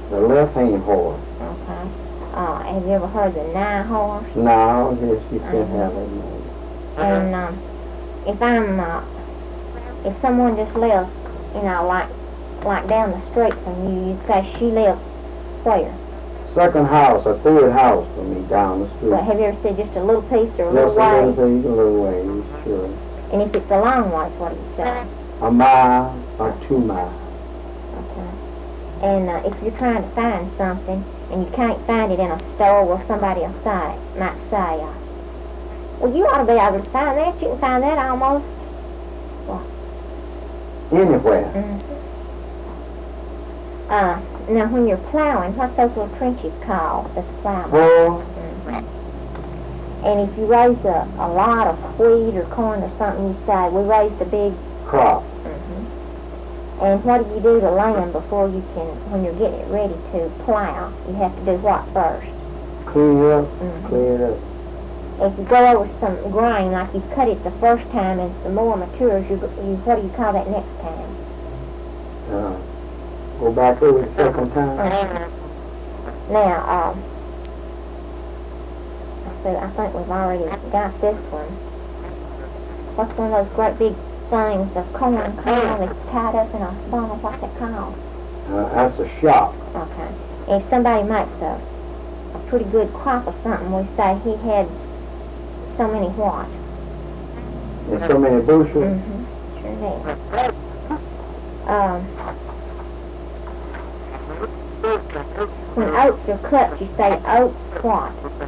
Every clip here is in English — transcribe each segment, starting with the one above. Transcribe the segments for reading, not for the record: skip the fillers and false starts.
The left-hand horse. Okay. Have you ever heard the nigh horse? No, yes, you can't have it. No. And if someone just lives, like down the street from you, you'd say she lives where? Second house or third house for me down the street. But have you ever said just a little piece or a Just little way? a little piece, a little way, sure. And if it's a long way, what do you say? A mile or 2 miles. Okay. And if you're trying to find something and you can't find it in a store, well, somebody might say, well, you ought to be able to find that. You can find that almost. What? Anywhere. Mm-hmm. Now, when you're plowing, what's those little trenches called that's plowing? Well, and if you raise a lot of wheat or corn or something, you say, we raised a big crop. And what do you do to land before you can, when you're getting it ready to plow? You have to do what first? Clear up, clear it up. If you go over some grain, like you cut it the first time and some more matures, what do you call that next time? Go back over the second time. Now, I think we've already got this one. What's one of those great big things of corn that's tied up in a bundle? What's that called? That's a shock. Okay. If somebody makes a pretty good crop of something, we say he had so many what? And so many bushels? Sure did. When oats are cut, you say oats what?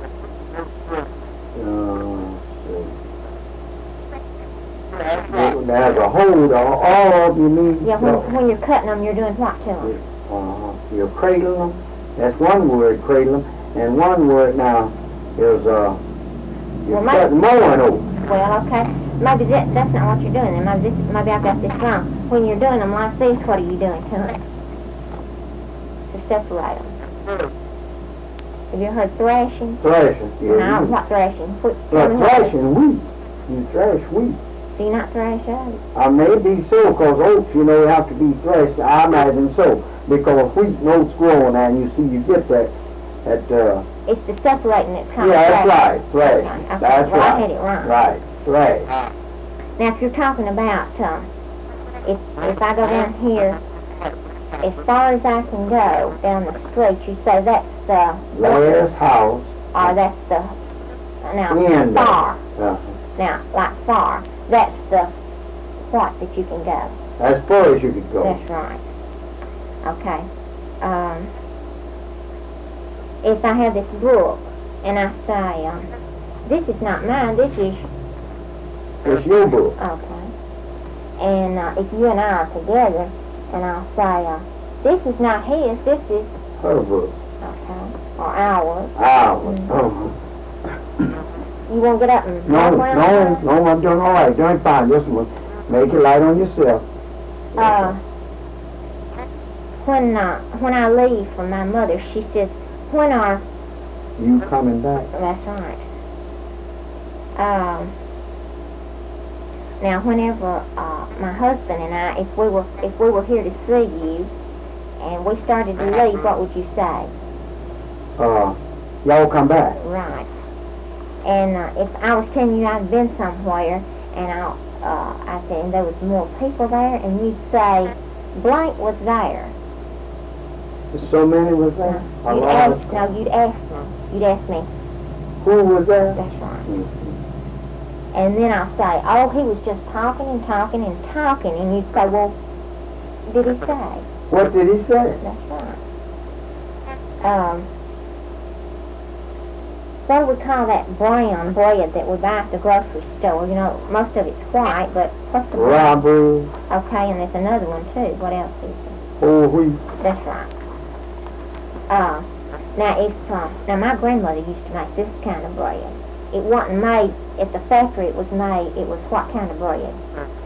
There's a hold on all of you need. Yeah, when you're cutting them, you're doing what to them? You're cradling them. That's one word, cradle them. And one word now is you're cutting mowing oats. Well, okay. Maybe that's not what you're doing. Then maybe I got this wrong. When you're doing them like this, what are you doing to them? To separate them. Have you heard thrashing? Thrashing, yeah. No, what thrashing? Thrashing wheat. You thrash wheat. Do you not thrash oats? Maybe so, because oats, have to be threshed. I imagine so, because wheat and oats grow on, and you see, you get that. It's the separating that's kind of that's right, thrash. Okay. That's well, right. I had it wrong. Right, thrash. Now, if you're talking about, if I go down here, as far as I can go down the street, you say that's the last house. Or that's the far. Now, like far, that's the what that you can go. As far as you can go. That's right. Okay. If I have this book and I say, this is not mine, this is... It's your book. Okay. And if you and I are together, and I'll say, this is not his, this is... Her book. Okay. Or ours. Ours. You won't get up and... No, I'm doing all right. Doing fine. Just make it light on yourself. When I leave from my mother, she says, when are... You coming back? That's right. Now, whenever my husband and I, if we were here to see you, and we started to leave, what would you say? Y'all come back. Right. And if I was telling you I'd been somewhere, and I said, and there was more people there, and you'd say, blank was there. So many was there? You'd ask me. You'd ask me. Who was there? That's right. And then I'll say, oh, he was just talking and talking and talking, and you'd say, well, did he say? What did he say? That's right. What do we call that brown bread that we buy at the grocery store? Most of it's white, but what's the brown bread? Okay, and there's another one too. What else is there? Whole wheat. That's right. Now my grandmother used to make this kind of bread. It wasn't made at the factory. It was what kind of bread?